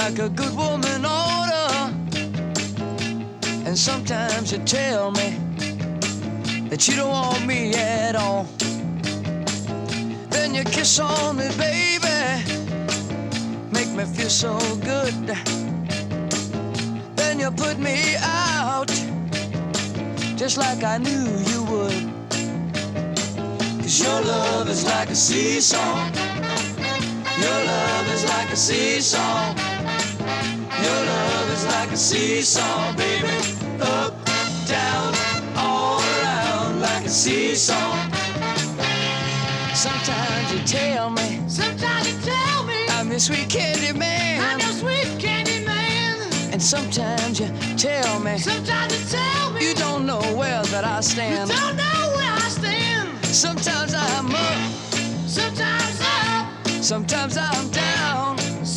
like a good woman oughta. And sometimes you tell me that you don't want me at all. Then you kiss on me, baby, make me feel so good. Then you put me out, just like I knew you would. 'Cause your love is like a seesaw. Your love is like a seesaw. Your love is like a seesaw, baby. Up, down, all around like a seesaw. Sometimes you tell me I'm your sweet candy man. And sometimes you tell me you don't know where that I stand. Sometimes I'm up, sometimes I'm down,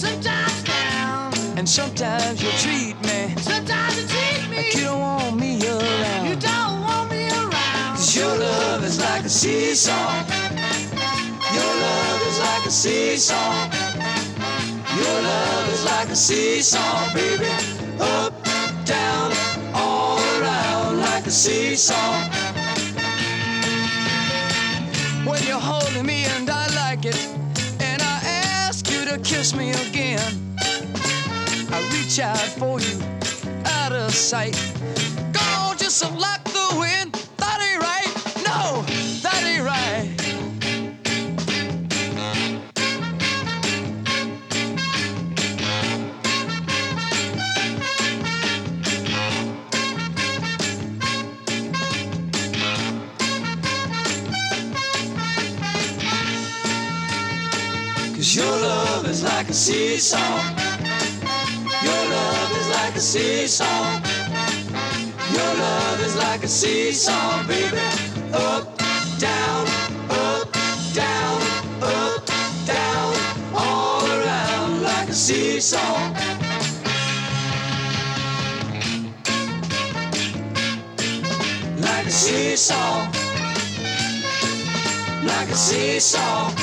and sometimes you treat me like you don't want me around. 'Cause your love is like a seesaw. Your love is like a seesaw. Your love is like a seesaw, baby. Up, down, all around like a seesaw. When you're holding me and I like it, and I ask you to kiss me again, I reach out for you out of sight. Go on, just like the wind. That ain't right. No, that ain't right. 'Cause your love is like a seesaw. Your love is like a seesaw. Your love is like a seesaw, baby. Up, down, up, down, up, down, all around like a seesaw. Like a seesaw. Like a seesaw.